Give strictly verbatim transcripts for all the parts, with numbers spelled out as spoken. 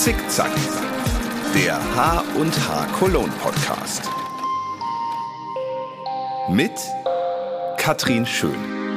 Zickzack, der H und H Cologne Podcast. Mit Katrin Schön.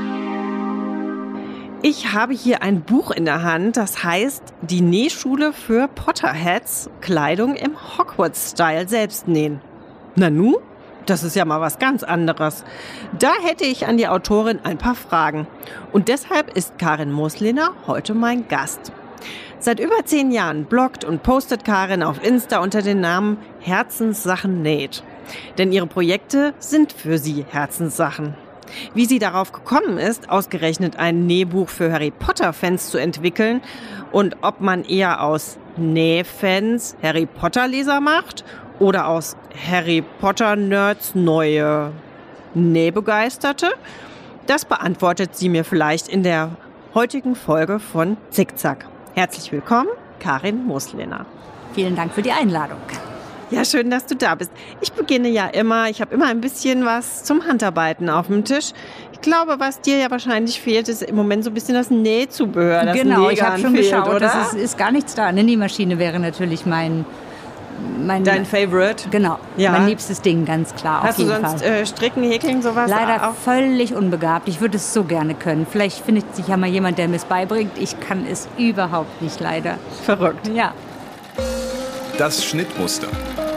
Ich habe hier ein Buch in der Hand, das heißt Die Nähschule für Potterheads, Kleidung im Hogwarts-Style selbst nähen. Nanu? Das ist ja mal was ganz anderes. Da hätte ich an die Autorin ein paar Fragen. Und deshalb ist Karin Moslehner heute mein Gast. Seit über zehn Jahren bloggt und postet Karin auf Insta unter dem Namen Herzenssachen näht. Denn ihre Projekte sind für sie Herzenssachen. Wie sie darauf gekommen ist, ausgerechnet ein Nähbuch für Harry Potter-Fans zu entwickeln und ob man eher aus Nähfans Harry Potter-Leser macht oder aus Harry Potter-Nerds neue Nähbegeisterte, das beantwortet sie mir vielleicht in der heutigen Folge von Zickzack. Herzlich willkommen, Karin Moslehner. Vielen Dank für die Einladung. Ja, schön, dass du da bist. Ich beginne ja immer, ich habe immer ein bisschen was zum Handarbeiten auf dem Tisch. Ich glaube, was dir ja wahrscheinlich fehlt, ist im Moment so ein bisschen das Nähzubehör. Das genau, ich habe schon fehlt, geschaut, oder? das ist, ist gar nichts da. Eine Nähmaschine wäre natürlich mein... mein Dein Favorite? Genau, ja. Mein liebstes Ding, ganz klar. Hast auf jeden du sonst Fall. Äh, Stricken, Häkeln, sowas? Leider auch? völlig unbegabt. Ich würde es so gerne können. Vielleicht findet sich ja mal jemand, der mir es beibringt. Ich kann es überhaupt nicht, leider. Verrückt. Ja. Das Schnittmuster.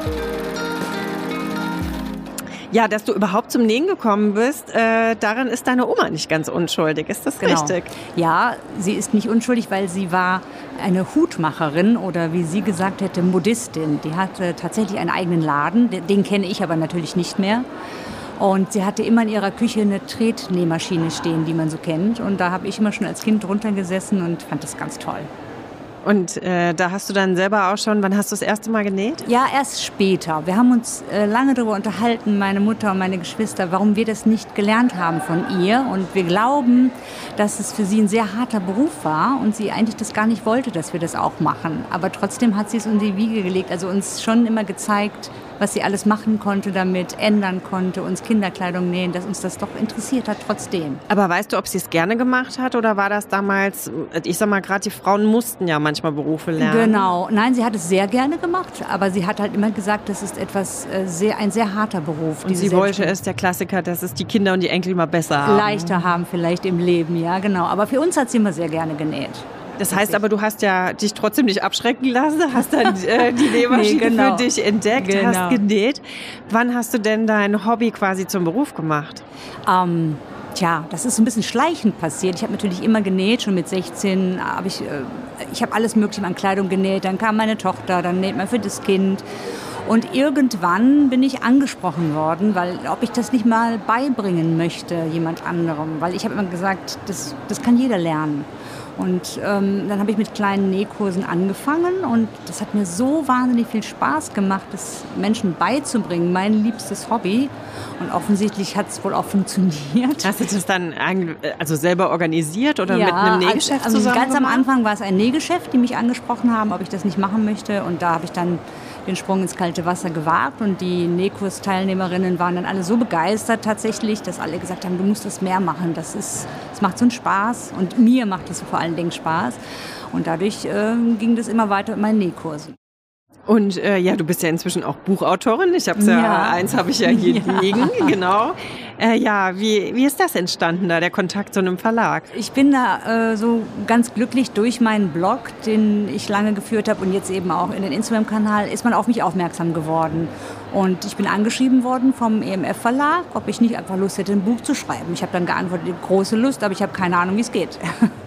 Ja, dass du überhaupt zum Nähen gekommen bist, äh, daran ist deine Oma nicht ganz unschuldig. Ist das Genau. richtig? Ja, sie ist nicht unschuldig, weil sie war eine Hutmacherin oder wie sie gesagt hätte, Modistin. Die hatte tatsächlich einen eigenen Laden, den, den kenne ich aber natürlich nicht mehr. Und sie hatte immer in ihrer Küche eine Tretnähmaschine stehen, die man so kennt. Und da habe ich immer schon als Kind drunter gesessen und fand das ganz toll. Und äh, da hast du dann selber auch schon, wann hast du das erste Mal genäht? Ja, erst später. Wir haben uns äh, lange darüber unterhalten, meine Mutter und meine Geschwister, warum wir das nicht gelernt haben von ihr. Und wir glauben, dass es für sie ein sehr harter Beruf war und sie eigentlich das gar nicht wollte, dass wir das auch machen. Aber trotzdem hat sie es in die Wiege gelegt, also uns schon immer gezeigt, was sie alles machen konnte damit, ändern konnte, uns Kinderkleidung nähen, dass uns das doch interessiert hat trotzdem. Aber weißt du, ob sie es gerne gemacht hat oder war das damals, ich sag mal, gerade die Frauen mussten ja manchmal Berufe lernen? Genau. Nein, sie hat es sehr gerne gemacht, aber sie hat halt immer gesagt, das ist etwas äh, sehr, ein sehr harter Beruf. Und sie wollte es, der Klassiker, dass es die Kinder und die Enkel mal besser haben. Leichter haben vielleicht im Leben, ja genau. Aber für uns hat sie immer sehr gerne genäht. Das heißt aber, du hast ja dich trotzdem nicht abschrecken lassen, hast dann äh, die Nähmaschine nee, genau. für dich entdeckt, genau. hast genäht. Wann hast du denn dein Hobby quasi zum Beruf gemacht? Ähm, tja, das ist ein bisschen schleichend passiert. Ich habe natürlich immer genäht, schon mit sechzehn habe ich, äh, ich habe alles Mögliche an Kleidung genäht. Dann kam meine Tochter, dann näht man für das Kind. Und irgendwann bin ich angesprochen worden, weil ob ich das nicht mal beibringen möchte, jemand anderem. Weil ich habe immer gesagt, das, das kann jeder lernen. Und ähm, dann habe ich mit kleinen Nähkursen angefangen und das hat mir so wahnsinnig viel Spaß gemacht, das Menschen beizubringen, mein liebstes Hobby. Und offensichtlich hat es wohl auch funktioniert. Hast du das dann also selber organisiert oder ja, mit einem Nähgeschäft also, zusammen ganz gemacht? Am Anfang war es ein Nähgeschäft, die mich angesprochen haben, ob ich das nicht machen möchte. Und da habe ich dann den Sprung ins kalte Wasser gewagt und die Nähkursteilnehmerinnen waren dann alle so begeistert tatsächlich, dass alle gesagt haben, du musst das mehr machen, das ist, das macht so einen Spaß und mir macht das vor allen Dingen Spaß und dadurch äh, ging das immer weiter mit meinen Nähkursen. Und äh, ja, du bist ja inzwischen auch Buchautorin. Ich habe ja, ja, eins habe ich ja hier ja. liegen, genau. Äh, ja, wie, wie ist das entstanden da, der Kontakt zu einem Verlag? Ich bin da äh, so ganz glücklich durch meinen Blog, den ich lange geführt habe und jetzt eben auch in den Instagram-Kanal, ist man auf mich aufmerksam geworden. Und ich bin angeschrieben worden vom E M F-Verlag, ob ich nicht einfach Lust hätte, ein Buch zu schreiben. Ich habe dann geantwortet, große Lust, aber ich habe keine Ahnung, wie es geht.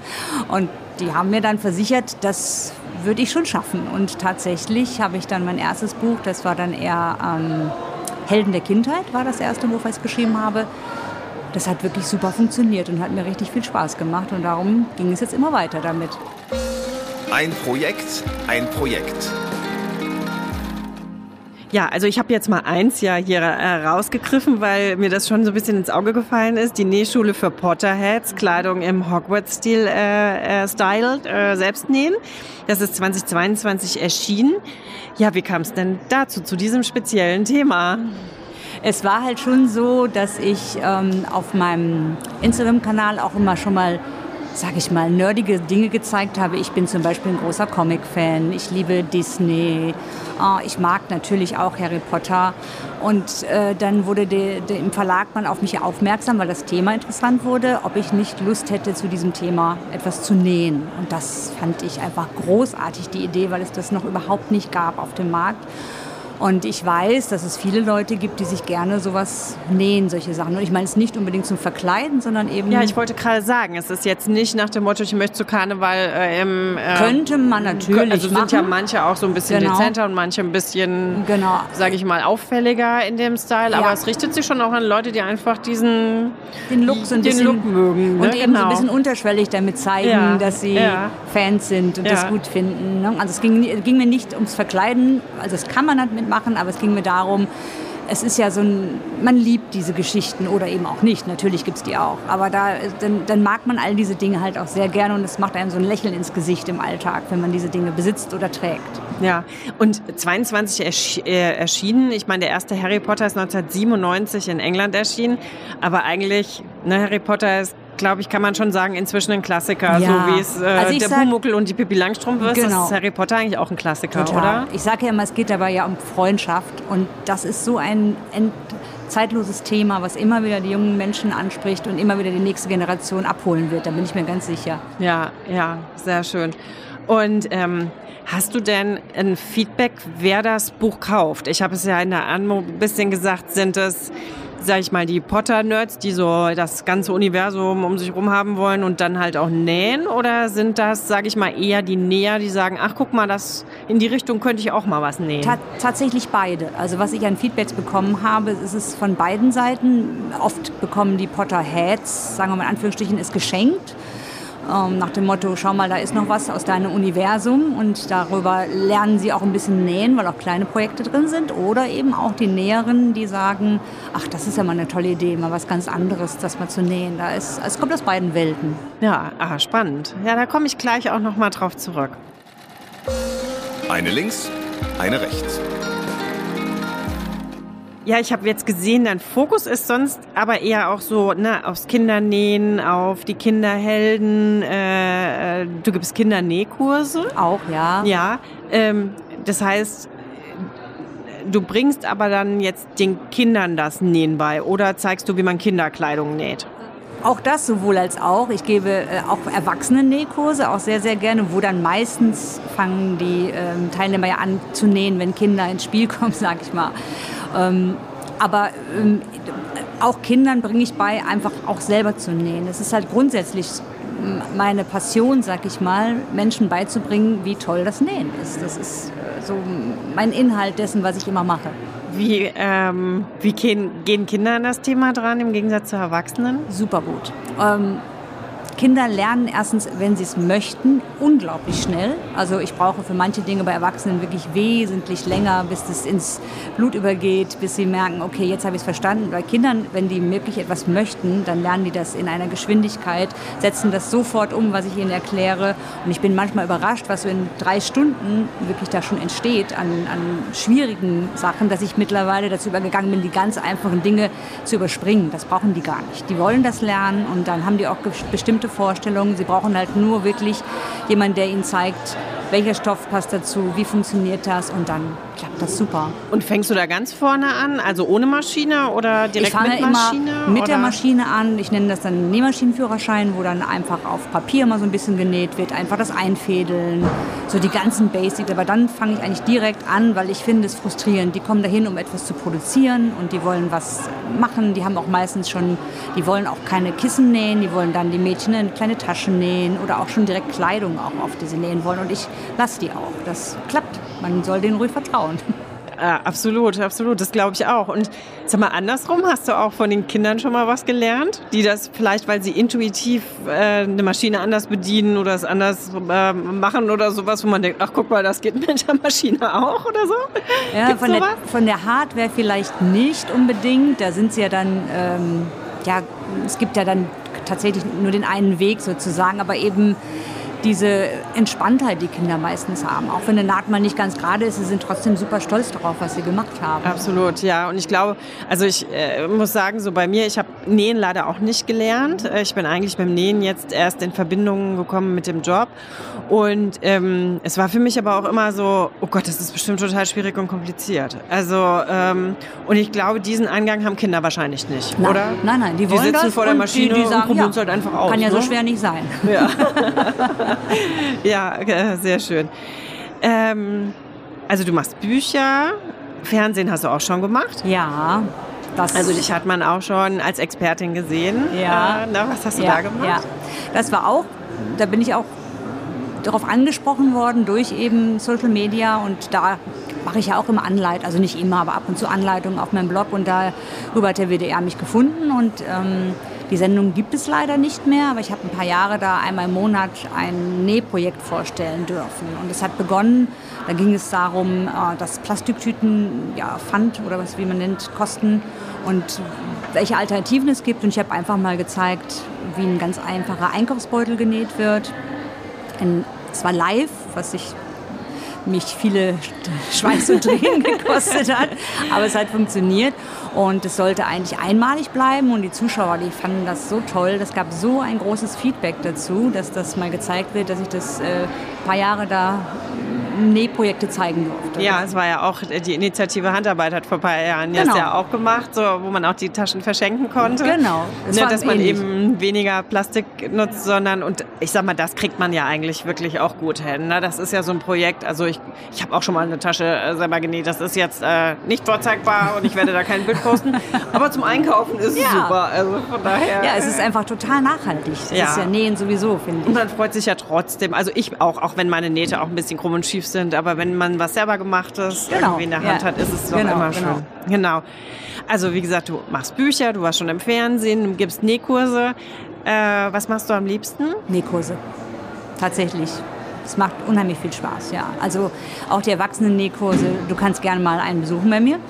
Und die haben mir dann versichert, das würde ich schon schaffen. Und tatsächlich habe ich dann mein erstes Buch, das war dann eher ähm, Helden der Kindheit, war das erste Buch, was ich geschrieben habe. Das hat wirklich super funktioniert und hat mir richtig viel Spaß gemacht. Und darum ging es jetzt immer weiter damit. Ein Projekt, ein Projekt. Ja, also ich habe jetzt mal eins ja hier äh, rausgegriffen, weil mir das schon so ein bisschen ins Auge gefallen ist. Die Nähschule für Potterheads, Kleidung im Hogwarts-Stil äh, äh, styled, äh, selbst nähen. Das ist zweitausendzweiundzwanzig erschienen. Ja, wie kam es denn dazu, zu diesem speziellen Thema? Es war halt schon so, dass ich ähm, auf meinem Instagram-Kanal auch immer schon mal sage ich mal, nerdige Dinge gezeigt habe. Ich bin zum Beispiel ein großer Comic-Fan, ich liebe Disney, äh, ich mag natürlich auch Harry Potter. Und äh, dann wurde de, de, im Verlag man auf mich aufmerksam, weil das Thema interessant wurde, ob ich nicht Lust hätte, zu diesem Thema etwas zu nähen. Und das fand ich einfach großartig, die Idee, weil es das noch überhaupt nicht gab auf dem Markt. Und ich weiß, dass es viele Leute gibt, die sich gerne sowas nähen, solche Sachen. Und ich meine es nicht unbedingt zum Verkleiden, sondern eben... Ja, ich wollte gerade sagen, es ist jetzt nicht nach dem Motto, ich möchte zu Karneval äh, im... Äh, könnte man natürlich Also sind machen. ja manche auch so ein bisschen Genau. dezenter und manche ein bisschen, genau. sage ich mal, auffälliger in dem Style. Aber Ja. es richtet sich schon auch an Leute, die einfach diesen... Den Look so ein den bisschen Look mögen. Ne? Und eben genau. so ein bisschen unterschwellig damit zeigen, Ja. dass sie Ja. Fans sind und Ja. das gut finden. Ne? Also es ging, ging mir nicht ums Verkleiden, also das kann man damit machen, aber es ging mir darum, es ist ja so ein, man liebt diese Geschichten oder eben auch nicht, natürlich gibt es die auch, aber da, dann, dann mag man all diese Dinge halt auch sehr gerne und es macht einem so ein Lächeln ins Gesicht im Alltag, wenn man diese Dinge besitzt oder trägt. Ja, und zweiundzwanzig ersch- äh, erschienen, ich meine, der erste Harry Potter ist neunzehnhundertsiebenundneunzig in England erschienen, aber eigentlich, ne, Harry Potter ist, glaube ich, kann man schon sagen, inzwischen ein Klassiker, Ja. so wie es äh, Also ich der sag- Pumuckl und die Pippi Langstrumpf ist, Genau. ist Harry Potter eigentlich auch ein Klassiker, Total. oder? Ich sage ja immer, es geht dabei ja um Freundschaft und das ist so ein ent- zeitloses Thema, was immer wieder die jungen Menschen anspricht und immer wieder die nächste Generation abholen wird, da bin ich mir ganz sicher. Ja, ja, sehr schön. Und ähm, hast du denn ein Feedback, wer das Buch kauft? Ich habe es ja in der Anmo ein bisschen gesagt, sind es, sag ich mal, die Potter-Nerds, die so das ganze Universum um sich herum haben wollen und dann halt auch nähen? Oder sind das, sag ich mal, eher die Näher, die sagen, ach, guck mal, das, in die Richtung könnte ich auch mal was nähen? Ta- tatsächlich beide. Also was ich an Feedbacks bekommen habe, ist es von beiden Seiten. Oft bekommen die Potterheads, sagen wir mal in Anführungsstrichen, es geschenkt. Ähm, nach dem Motto, schau mal, da ist noch was aus deinem Universum und darüber lernen sie auch ein bisschen nähen, weil auch kleine Projekte drin sind. Oder eben auch die Näherinnen, die sagen, ach, das ist ja mal eine tolle Idee, mal was ganz anderes, das mal zu nähen. Da ist, es kommt aus beiden Welten. Ja, ah, spannend. Ja, da komme ich gleich auch noch mal drauf zurück. Eine links, eine rechts. Ja, ich habe jetzt gesehen, dein Fokus ist sonst aber eher auch so, ne, aufs Kindernähen, auf die Kinderhelden. Äh, du gibst Kindernähkurse. Auch, ja. Ja, ähm, das heißt, du bringst aber dann jetzt den Kindern das Nähen bei oder zeigst du, wie man Kinderkleidung näht? Auch das sowohl als auch. Ich gebe äh, auch Erwachsenen-Nähkurse, auch sehr, sehr gerne, wo dann meistens fangen die ähm, Teilnehmer ja an zu nähen, wenn Kinder ins Spiel kommen, sag ich mal. Ähm, aber ähm, auch Kindern bringe ich bei, einfach auch selber zu nähen. Es ist halt grundsätzlich meine Passion, sag ich mal, Menschen beizubringen, wie toll das Nähen ist. Das ist äh, so mein Inhalt dessen, was ich immer mache. Wie, ähm, wie gehen, gehen Kinder an das Thema dran im Gegensatz zu Erwachsenen? Super gut. Ähm, Kinder lernen erstens, wenn sie es möchten, unglaublich schnell. Also ich brauche für manche Dinge bei Erwachsenen wirklich wesentlich länger, bis es ins Blut übergeht, bis sie merken, okay, jetzt habe ich es verstanden. Bei Kindern, wenn die wirklich etwas möchten, dann lernen die das in einer Geschwindigkeit, setzen das sofort um, was ich ihnen erkläre. Und ich bin manchmal überrascht, was so in drei Stunden wirklich da schon entsteht an, an schwierigen Sachen, dass ich mittlerweile dazu übergegangen bin, die ganz einfachen Dinge zu überspringen. Das brauchen die gar nicht. Die wollen das lernen und dann haben die auch bestimmte Vorstellungen. Sie brauchen halt nur wirklich jemanden, der ihnen zeigt, welcher Stoff passt dazu, wie funktioniert das und dann klappt das super. Und fängst du da ganz vorne an, also ohne Maschine oder direkt ich fange mit Maschine? Immer mit oder? der Maschine an. Ich nenne das dann Nähmaschinenführerschein, wo dann einfach auf Papier mal so ein bisschen genäht wird, einfach das Einfädeln, so die ganzen Basics. Aber dann fange ich eigentlich direkt an, weil ich finde es frustrierend. Die kommen dahin, um etwas zu produzieren und die wollen was machen. Die haben auch meistens schon, die wollen auch keine Kissen nähen, die wollen dann die Mädchen eine kleine Tasche nähen oder auch schon direkt Kleidung auch auf, die sie nähen wollen. Und ich lasse die auch. Das klappt. Man soll denen ruhig vertrauen. Ja, absolut, absolut. Das glaube ich auch. Und sag mal, andersrum, hast du auch von den Kindern schon mal was gelernt? Die das vielleicht, weil sie intuitiv äh, eine Maschine anders bedienen oder es anders äh, machen oder sowas, wo man denkt, ach guck mal, das geht mit der Maschine auch oder so? Ja, Gibt's von, der, sowas? von der Hardware vielleicht nicht unbedingt. Da sind sie ja dann, ähm, ja, es gibt ja dann tatsächlich nur den einen Weg sozusagen, aber eben diese Entspanntheit, die Kinder meistens haben. Auch wenn eine Naht mal nicht ganz gerade ist, sie sind trotzdem super stolz darauf, was sie gemacht haben. Absolut, ja. Und ich glaube, also ich äh, muss sagen, so bei mir, ich habe Nähen leider auch nicht gelernt. Ich bin eigentlich beim Nähen jetzt erst in Verbindung gekommen mit dem Job. Und ähm, es war für mich aber auch immer so, oh Gott, das ist bestimmt total schwierig und kompliziert. Also, ähm, und ich glaube, diesen Eingang haben Kinder wahrscheinlich nicht, nein, oder? Nein, nein, die, die wollen sitzen das vor der Maschine die, die sagen, und probieren ja, es halt einfach aus. kann ja ne? so schwer nicht sein. Ja, ja, äh, sehr schön. Ähm, also du machst Bücher, Fernsehen hast du auch schon gemacht? Ja. Das also dich hat man auch schon als Expertin gesehen. Ja. Äh, na, was hast du ja, da gemacht? Ja. Das war auch, da bin ich auch darauf angesprochen worden durch eben Social Media und da mache ich ja auch immer Anleitung, also nicht immer, aber ab und zu Anleitungen auf meinem Blog und darüber hat der W D R mich gefunden und ähm, die Sendung gibt es leider nicht mehr, aber ich habe ein paar Jahre da einmal im Monat ein Nähprojekt vorstellen dürfen und es hat begonnen, da ging es darum, dass Plastiktüten ja, Pfand oder was wie man nennt, kosten und welche Alternativen es gibt und ich habe einfach mal gezeigt, wie ein ganz einfacher Einkaufsbeutel genäht wird. Es war live, was ich mich viele Schweiß und Tränen gekostet hat, aber es hat funktioniert und es sollte eigentlich einmalig bleiben und die Zuschauer, die fanden das so toll, es gab so ein großes Feedback dazu, dass das mal gezeigt wird, dass ich das äh, ein paar Jahre da Nähprojekte zeigen durfte. Ja, es war ja auch, die Initiative Handarbeit hat vor ein paar Jahren genau. das ja auch gemacht, so, wo man auch die Taschen verschenken konnte. Genau. Das ne, dass man ähnlich. eben weniger Plastik nutzt, sondern, und ich sag mal, das kriegt man ja eigentlich wirklich auch gut hin. Ne? Das ist ja so ein Projekt, also ich, ich habe auch schon mal eine Tasche äh, selber genäht, das ist jetzt äh, nicht vorzeigbar und ich werde da kein Bild posten, aber zum Einkaufen ist es ja. super. Also von daher, ja, es ist einfach total nachhaltig. Das ja. ist ja Nähen sowieso, finde ich. Und man freut sich ja trotzdem, also ich auch, auch wenn meine Nähte auch ein bisschen krumm und schief sind, aber wenn man was selber gemachtes genau. irgendwie in der Hand ja. hat, ist es doch genau, immer genau. schön. Genau. Also wie gesagt, du machst Bücher, du warst schon im Fernsehen, du gibst Nähkurse. Äh, was machst du am liebsten? Nähkurse. Tatsächlich. Es macht unheimlich viel Spaß, ja. Also auch die Erwachsenen-Nähkurse, du kannst gerne mal einen besuchen bei mir.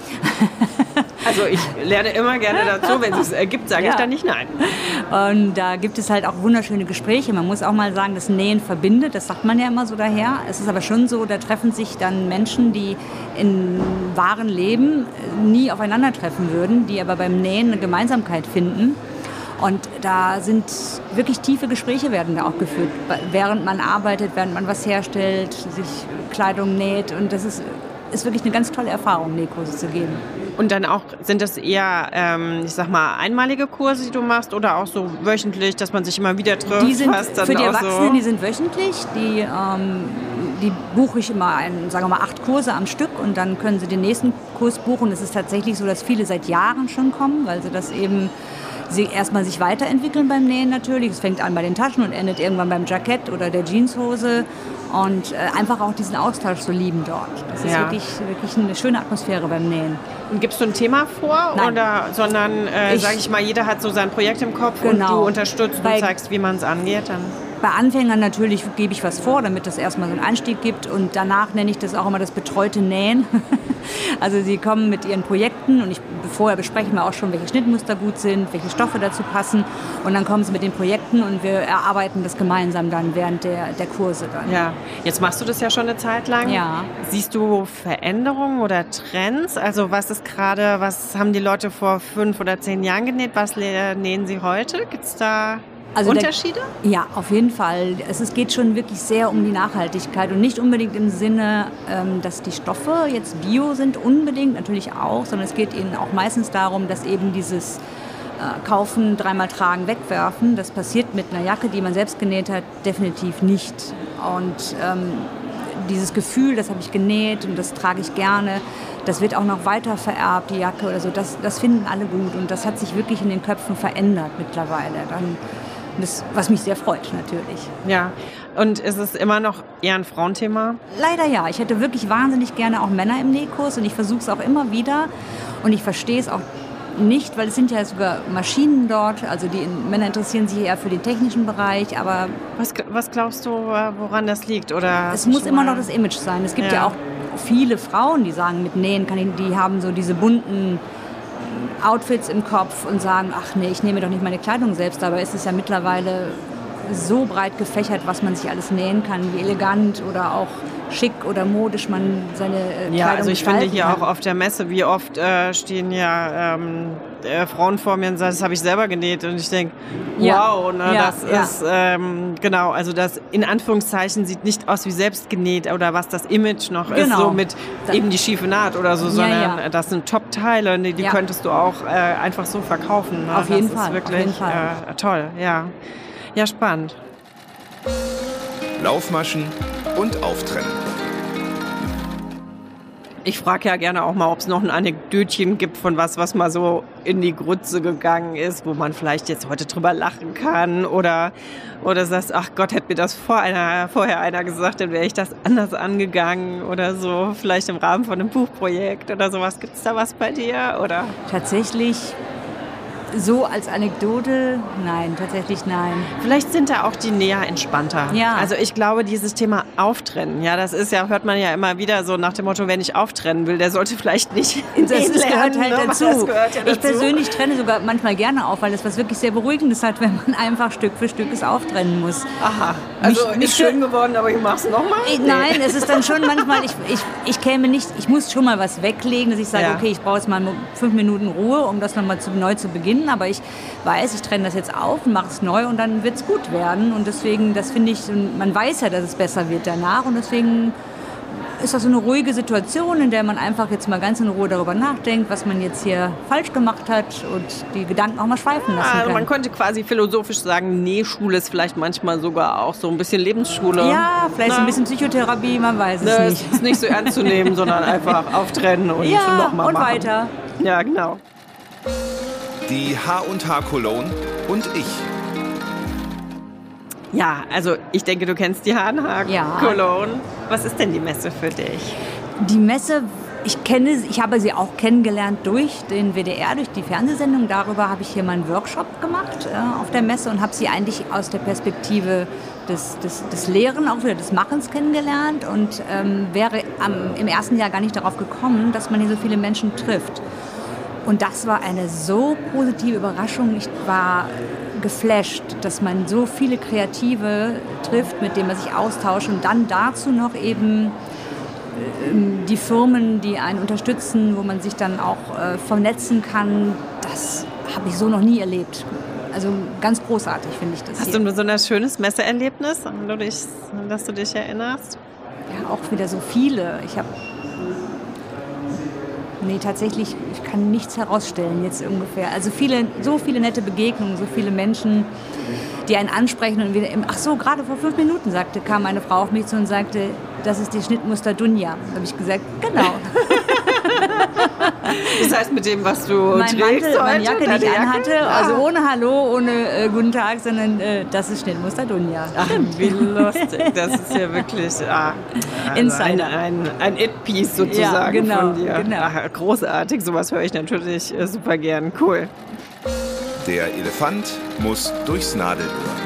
Also ich lerne immer gerne dazu, wenn es sich ergibt, sage ja. ich dann nicht nein. Und da gibt es halt auch wunderschöne Gespräche. Man muss auch mal sagen, das Nähen verbindet, das sagt man ja immer so daher. Es ist aber schon so, da treffen sich dann Menschen, die in wahren Leben nie aufeinandertreffen würden, die aber beim Nähen eine Gemeinsamkeit finden. Und da sind wirklich tiefe Gespräche werden da auch geführt, während man arbeitet, während man was herstellt, sich Kleidung näht. Und das ist, ist wirklich eine ganz tolle Erfahrung, Nähkurse zu geben. Und dann auch, sind das eher, ähm, ich sag mal, einmalige Kurse, die du machst oder auch so wöchentlich, dass man sich immer wieder trifft? Die sind dann für die auch Erwachsenen, so? Die sind wöchentlich, die, ähm, die buche ich immer, ein, sagen wir mal, acht Kurse am Stück und dann können sie den nächsten Kurs buchen. Es ist tatsächlich so, dass viele seit Jahren schon kommen, weil sie das eben sie erstmal sich weiterentwickeln beim Nähen natürlich. Es fängt an bei den Taschen und endet irgendwann beim Jackett oder der Jeanshose und äh, einfach auch diesen Austausch so lieben dort. Das ist ja. wirklich, wirklich eine schöne Atmosphäre beim Nähen. Und gibst du ein Thema vor? Nein. Oder, sondern, äh, sage ich mal, jeder hat so sein Projekt im Kopf genau. und du unterstützt Bei, und zeigst, wie man es angeht? Dann. Bei Anfängern natürlich gebe ich was vor, damit es erstmal so einen Einstieg gibt und danach nenne ich das auch immer das betreute Nähen. Also sie kommen mit ihren Projekten und ich, vorher besprechen wir auch schon, welche Schnittmuster gut sind, welche Stoffe dazu passen und dann kommen sie mit den Projekten und wir erarbeiten das gemeinsam dann während der, der Kurse dann. Ja, jetzt machst du das ja schon eine Zeit lang. Ja. Siehst du Veränderungen oder Trends? Also was ist gerade, was haben die Leute vor fünf oder zehn Jahren genäht? Was nähen sie heute? Gibt es da Also Unterschiede? Da, ja, auf jeden Fall. Es, es geht schon wirklich sehr um die Nachhaltigkeit und nicht unbedingt im Sinne, ähm, dass die Stoffe jetzt bio sind, unbedingt, natürlich auch, sondern es geht ihnen auch meistens darum, dass eben dieses äh, Kaufen, dreimal tragen, wegwerfen, das passiert mit einer Jacke, die man selbst genäht hat, definitiv nicht. Und ähm, dieses Gefühl, das habe ich genäht und das trage ich gerne, das wird auch noch weiter vererbt, die Jacke oder so, das, das finden alle gut und das hat sich wirklich in den Köpfen verändert mittlerweile. Dann Das, was mich sehr freut, natürlich. Ja, und ist es immer noch eher ein Frauenthema? Leider ja. Ich hätte wirklich wahnsinnig gerne auch Männer im Nähkurs und ich versuche es auch immer wieder. Und ich verstehe es auch nicht, weil es sind ja sogar Maschinen dort. Also die Männer interessieren sich eher für den technischen Bereich, aber... Was, was glaubst du, woran das liegt? Oder es muss immer noch das Image sein. Es gibt ja, ja auch viele Frauen, die sagen, mit Nähen kann ich, die haben so diese bunten Outfits im Kopf und sagen, ach nee, ich nehme doch nicht meine Kleidung selbst. Dabei ist es ja mittlerweile so breit gefächert, was man sich alles nähen kann, wie elegant oder auch schick oder modisch man seine äh, Kleidung Ja, also ich finde hier kann. auch auf der Messe, wie oft äh, stehen ja ähm, äh, Frauen vor mir und sagen, das habe ich selber genäht. Und ich denke, Ja. wow, ne, Ja, das ja. ist, ähm, genau, also das in Anführungszeichen sieht nicht aus wie selbst genäht oder was das Image noch ist, Genau. so mit Da- eben die schiefe Naht oder so, sondern ja. das sind Top-Teile, die, die Ja. könntest du auch äh, einfach so verkaufen. Ne? Auf jeden das Fall, ist auf wirklich jeden Fall. Äh, toll, ja. Ja, spannend. Laufmaschen und Auftrennen. Ich frage ja gerne auch mal, ob es noch ein Anekdötchen gibt von was, was mal so in die Grütze gegangen ist, wo man vielleicht jetzt heute drüber lachen kann oder, oder sagst, ach Gott, hätte mir das vor einer, vorher einer gesagt, dann wäre ich das anders angegangen oder so, vielleicht im Rahmen von einem Buchprojekt oder sowas. Gibt es da was bei dir? Oder? Tatsächlich so als Anekdote, nein, tatsächlich nein. Vielleicht sind da auch die näher entspannter. Ja. Also ich glaube, dieses Thema Auftrennen, ja, das ist ja, hört man ja immer wieder so nach dem Motto, wer nicht auftrennen will, der sollte vielleicht nicht Das, nähen das gehört lernen, halt ne? dazu. Das gehört ja dazu. Ich persönlich trenne sogar manchmal gerne auf, weil es was wirklich sehr Beruhigendes hat, wenn man einfach Stück für Stück es auftrennen muss. Aha, also Mich- nicht mich schön geworden, aber ich mach's nochmal? Äh, Nein, es ist dann schon manchmal, ich, ich, ich käme nicht, ich muss schon mal was weglegen, dass ich sage, Ja. okay, ich brauche jetzt mal fünf Minuten Ruhe, um das nochmal zu, neu zu beginnen, aber ich weiß, ich trenne das jetzt auf und mache es neu und dann wird es gut werden und deswegen, das finde ich, man weiß ja, dass es besser wird danach und deswegen ist das so eine ruhige Situation, in der man einfach jetzt mal ganz in Ruhe darüber nachdenkt, was man jetzt hier falsch gemacht hat und die Gedanken auch mal schweifen lassen Also kann. man könnte quasi philosophisch sagen, Nähschule ist vielleicht manchmal sogar auch so ein bisschen Lebensschule. Ja, vielleicht Na, ein bisschen Psychotherapie, man weiß es ne, nicht. es ist nicht so ernst zu nehmen, sondern einfach auftrennen und Ja, nochmal und machen. weiter. Ja, genau. Die H und H Cologne und ich. Ja, also ich denke, du kennst die H und H Ja. Cologne. Was ist denn die Messe für dich? Die Messe, ich kenne, ich habe sie auch kennengelernt durch den W D R, durch die Fernsehsendung. Darüber habe ich hier mal einen Workshop gemacht äh, auf der Messe und habe sie eigentlich aus der Perspektive des, des, des Lehren, auch wieder des Machens kennengelernt und ähm, wäre am, im ersten Jahr gar nicht darauf gekommen, dass man hier so viele Menschen trifft. Und das war eine so positive Überraschung. Ich war geflasht, dass man so viele Kreative trifft, mit denen man sich austauscht und dann dazu noch eben ähm, die Firmen, die einen unterstützen, wo man sich dann auch äh, vernetzen kann. Das habe ich so noch nie erlebt. Also ganz großartig finde ich das Hast hier. du so ein schönes Messeerlebnis, an das du dich, an das du dich erinnerst? Ja, auch wieder so viele. Ich habe Nee, tatsächlich, ich kann nichts herausstellen jetzt ungefähr. Also viele, so viele nette Begegnungen, so viele Menschen, die einen ansprechen und wieder im, ach so, gerade vor fünf Minuten sagte, kam eine Frau auf mich zu und sagte, das ist die Schnittmuster Dunja. Da habe ich gesagt, genau. Das heißt, mit dem, was du Mein trägst Mantel, heute, meine Jacke, die deine ich Jacke? anhatte, Ah. also ohne Hallo, ohne äh, guten Tag, sondern äh, das ist Schnittmuster Dunja. Ach, wie lustig. Das ist ja wirklich ah, also Insider. ein, ein, ein It-Piece sozusagen Ja, genau, von dir. genau. Ach, großartig, sowas höre ich natürlich äh, super gern. Cool. Der Elefant muss durchs Nadelöhr.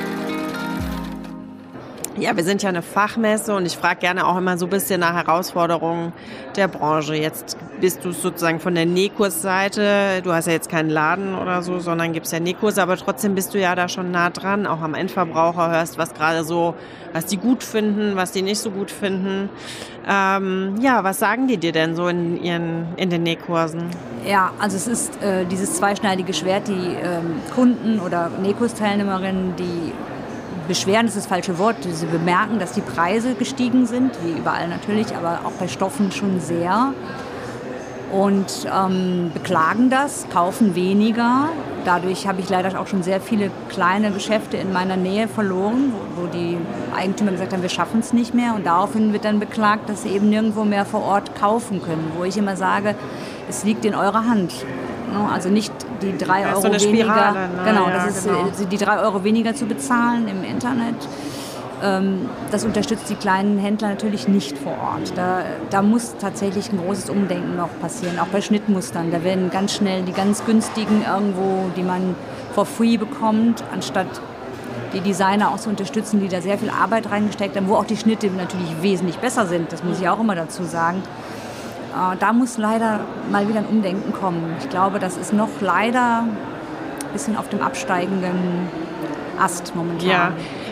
Ja, wir sind ja eine Fachmesse und ich frage gerne auch immer so ein bisschen nach Herausforderungen der Branche. Jetzt bist du sozusagen von der Nähkursseite. Du hast ja jetzt keinen Laden oder so, sondern gibst ja Nähkurse, aber trotzdem bist du ja da schon nah dran, auch am Endverbraucher, hörst, was gerade so, was die gut finden, was die nicht so gut finden. Ähm, ja, was sagen die dir denn so in ihren, in den Nähkursen? Ja, also es ist äh, dieses zweischneidige Schwert, die ähm, Kunden oder Nähkursteilnehmerinnen, die beschweren, das ist das falsche Wort, sie bemerken, dass die Preise gestiegen sind, wie überall natürlich, aber auch bei Stoffen schon sehr. Und ähm, beklagen das, kaufen weniger. Dadurch habe ich leider auch schon sehr viele kleine Geschäfte in meiner Nähe verloren, wo, wo die Eigentümer gesagt haben, wir schaffen es nicht mehr. Und daraufhin wird dann beklagt, dass sie eben nirgendwo mehr vor Ort kaufen können. Wo ich immer sage, es liegt in eurer Hand. Also nicht die drei Das ist Euro so eine weniger, Spirale, ne? genau, Ja, das ist genau. äh, die drei Euro weniger zu bezahlen im Internet. Ähm, das unterstützt die kleinen Händler natürlich nicht vor Ort. Da, da muss tatsächlich ein großes Umdenken noch passieren, auch bei Schnittmustern. Da werden ganz schnell die ganz günstigen irgendwo, die man for free bekommt, anstatt die Designer auch zu unterstützen, die da sehr viel Arbeit reingesteckt haben, wo auch die Schnitte natürlich wesentlich besser sind, das muss ich auch immer dazu sagen. Äh, da muss leider mal wieder ein Umdenken kommen. Ich glaube, das ist noch leider ein bisschen auf dem absteigenden Ast momentan. Ja,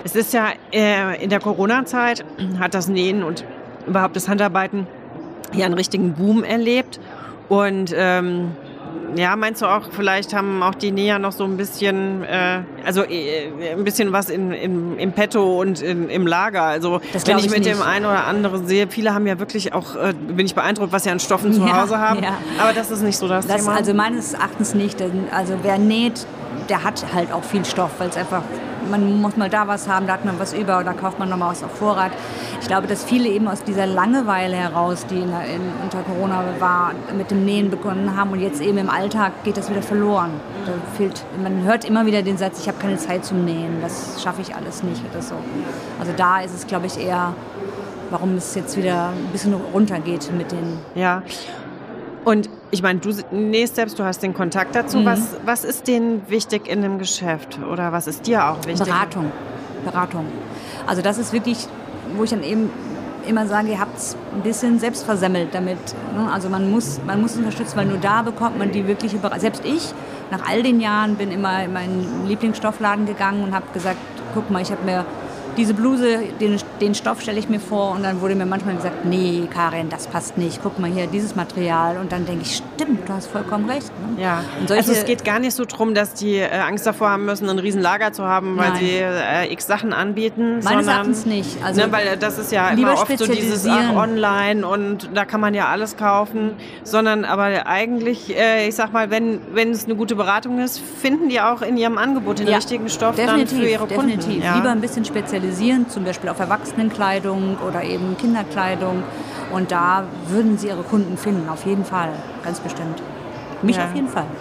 Es ist ja äh, in der Corona-Zeit hat das Nähen und überhaupt das Handarbeiten ja einen richtigen Boom erlebt. Und ähm, ja, meinst du auch, vielleicht haben auch die Näher noch so ein bisschen, äh, also äh, ein bisschen was in, in, im Petto und in, im Lager. Also das wenn ich, ich mit nicht. dem einen oder anderen sehe, viele haben ja wirklich auch, äh, bin ich beeindruckt, was sie an Stoffen zu Ja, Hause haben. ja. Aber das ist nicht so das, Das Thema. also meines Erachtens nicht. Denn, also wer näht, der hat halt auch viel Stoff, weil es einfach, man muss mal da was haben, da hat man was über oder kauft man nochmal was auf Vorrat. Ich glaube, dass viele eben aus dieser Langeweile heraus, die in, in, unter Corona war, mit dem Nähen begonnen haben und jetzt eben im Alltag geht das wieder verloren. Da fehlt, man hört immer wieder den Satz, ich habe keine Zeit zum Nähen, das schaffe ich alles nicht oder so. Also da ist es, glaube ich, eher, warum es jetzt wieder ein bisschen runtergeht mit den... Ja. Und ich meine, du nähst selbst, du hast den Kontakt dazu. Mhm. Was, was ist denen wichtig in dem Geschäft oder was ist dir auch wichtig? Beratung. Beratung. Also das ist wirklich, wo ich dann eben immer sage, ihr habt es ein bisschen selbst versemmelt damit. Ne? Also man muss, man muss unterstützen, weil nur da bekommt man die wirkliche Beratung. Selbst ich, nach all den Jahren, bin immer in meinen Lieblingsstoffladen gegangen und habe gesagt, guck mal, ich habe mir diese Bluse, den, den Stoff stelle ich mir vor und dann wurde mir manchmal gesagt, nee, Karin, das passt nicht, guck mal hier, dieses Material und dann denke ich, stimmt, du hast vollkommen recht. Ne? Ja, und solche, also es geht gar nicht so drum, dass die äh, Angst davor haben müssen, ein riesen Lager zu haben, weil Nein. sie äh, x Sachen anbieten. Meines sondern, Erachtens nicht. Also ne, weil das ist ja lieber immer oft so dieses ach, online und da kann man ja alles kaufen, sondern aber eigentlich, äh, ich sag mal, wenn, wenn es eine gute Beratung ist, finden die auch in ihrem Angebot den ja, richtigen Stoff definitiv, dann für ihre Kunden. Definitiv, Ja. lieber ein bisschen spezialisieren, zum Beispiel auf Erwachsenenkleidung oder eben Kinderkleidung. Und da würden Sie Ihre Kunden finden, auf jeden Fall, ganz bestimmt. Mich ja. auf jeden Fall.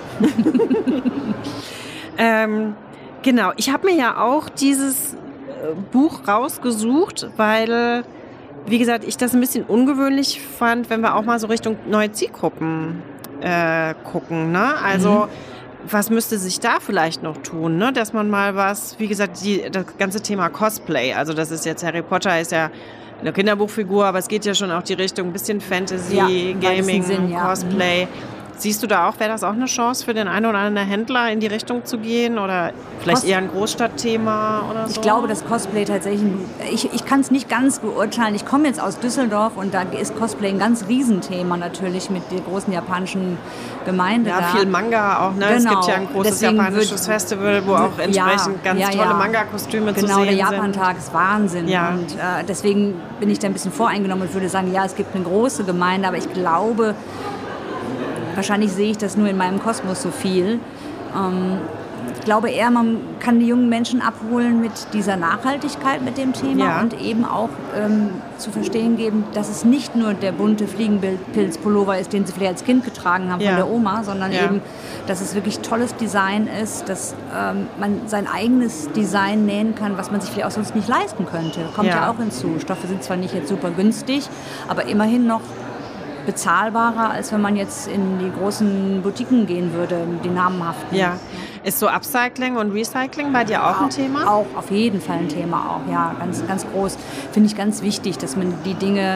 ähm, genau, ich habe mir ja auch dieses Buch rausgesucht, weil, wie gesagt, ich das ein bisschen ungewöhnlich fand, wenn wir auch mal so Richtung neue Zielgruppen äh, gucken. Ne? Also mhm. was müsste sich da vielleicht noch tun, ne? Dass man mal was, wie gesagt, die, das ganze Thema Cosplay, also das ist jetzt, Harry Potter ist ja eine Kinderbuchfigur, aber es geht ja schon auch die Richtung ein bisschen Fantasy, ja, Gaming, Sinn, ja. Cosplay. Siehst du da auch, wäre das auch eine Chance für den einen oder anderen Händler, in die Richtung zu gehen oder vielleicht Cos- eher ein Großstadtthema oder so? Ich glaube, dass Cosplay tatsächlich, ich, ich kann es nicht ganz beurteilen. Ich komme jetzt aus Düsseldorf und da ist Cosplay ein ganz Riesenthema natürlich mit der großen japanischen Gemeinde. Ja, da. viel Manga auch. Ne? Genau. Es gibt ja ein großes Deswegen japanisches wird, Festival, wo auch entsprechend ja, ganz ja, tolle ja. Manga-Kostüme genau, zu sehen sind. Genau, der Japan-Tag ist Wahnsinn. Ja. Und äh, deswegen bin ich da ein bisschen voreingenommen und würde sagen, ja, es gibt eine große Gemeinde, aber ich glaube, wahrscheinlich sehe ich das nur in meinem Kosmos so viel. Ähm, ich glaube eher, man kann die jungen Menschen abholen mit dieser Nachhaltigkeit mit dem Thema ja. und eben auch ähm, zu verstehen geben, dass es nicht nur der bunte Fliegenpilz-Pullover ist, den sie vielleicht als Kind getragen haben ja. von der Oma, sondern ja. eben, dass es wirklich tolles Design ist, dass ähm, man sein eigenes Design nähen kann, was man sich vielleicht auch sonst nicht leisten könnte. Kommt ja, ja auch hinzu. Stoffe sind zwar nicht jetzt super günstig, aber immerhin noch bezahlbarer, als wenn man jetzt in die großen Boutiquen gehen würde, die namenhaften. Ja. Ist so Upcycling und Recycling bei dir auch, auch ein Thema? Auch, auf jeden Fall ein Thema auch, ja, ganz, ganz groß. Finde ich ganz wichtig, dass man die Dinge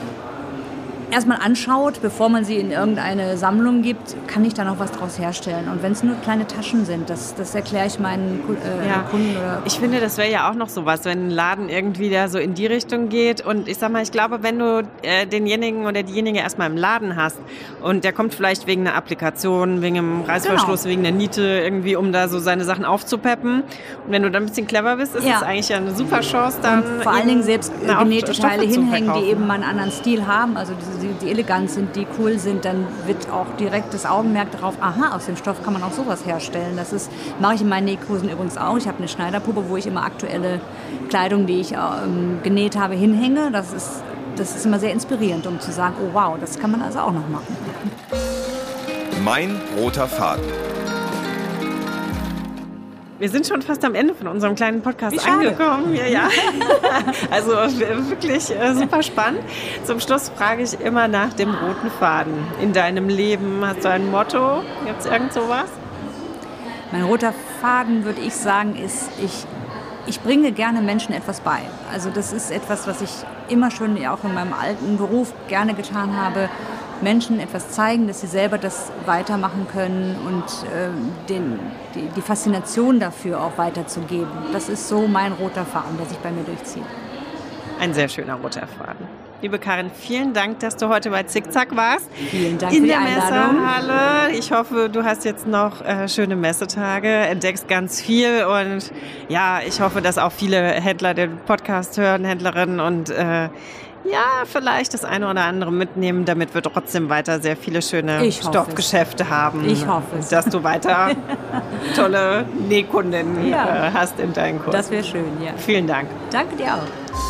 erstmal anschaut, bevor man sie in irgendeine Sammlung gibt, kann ich da noch was draus herstellen. Und wenn es nur kleine Taschen sind, das, das erkläre ich meinen äh, ja. Kunden. Oder ich finde, das wäre ja auch noch sowas, wenn ein Laden irgendwie da so in die Richtung geht. Und ich sag mal, ich glaube, wenn du äh, denjenigen oder diejenige erstmal im Laden hast und der kommt vielleicht wegen einer Applikation, wegen einem Reißverschluss, genau. wegen einer Niete irgendwie, um da so seine Sachen aufzupeppen. Und wenn du dann ein bisschen clever bist, ist ja. das eigentlich ja eine super Chance, dann und vor allen Dingen selbst genähte Teile hinhängen, die eben mal einen anderen Stil haben, also diese Die, die elegant sind, die cool sind, dann wird auch direkt das Augenmerk darauf, aha, aus dem Stoff kann man auch sowas herstellen. Das ist, mache ich in meinen Nähkursen übrigens auch. Ich habe eine Schneiderpuppe, wo ich immer aktuelle Kleidung, die ich ähm, genäht habe, hinhänge. Das ist, das ist immer sehr inspirierend, um zu sagen, oh wow, das kann man also auch noch machen. Mein roter Faden. Wir sind schon fast am Ende von unserem kleinen Podcast angekommen. Ja, ja. Also wirklich äh, super spannend. Zum Schluss frage ich immer nach dem roten Faden in deinem Leben. Hast du ein Motto? Gibt es irgend sowas? Mein roter Faden, würde ich sagen, ist, ich, ich bringe gerne Menschen etwas bei. Also das ist etwas, was ich immer schon auch in meinem alten Beruf gerne getan habe. Menschen etwas zeigen, dass sie selber das weitermachen können und äh, den, die, die Faszination dafür auch weiterzugeben. Das ist so mein roter Faden, der sich bei mir durchzieht. Ein sehr schöner roter Faden. Liebe Karin, vielen Dank, dass du heute bei Zickzack warst. Vielen Dank in für die der Einladung. Messehalle. Ich hoffe, du hast jetzt noch äh, schöne Messetage, entdeckst ganz viel und ja, ich hoffe, dass auch viele Händler den Podcast hören, Händlerinnen und äh, ja, vielleicht das eine oder andere mitnehmen, damit wir trotzdem weiter sehr viele schöne Stoffgeschäfte es. haben. Ich hoffe es. Dass du weiter tolle Nähkundinnen ja. äh, hast in deinen Kurs. Das wäre schön, ja. Vielen Dank. Danke dir auch.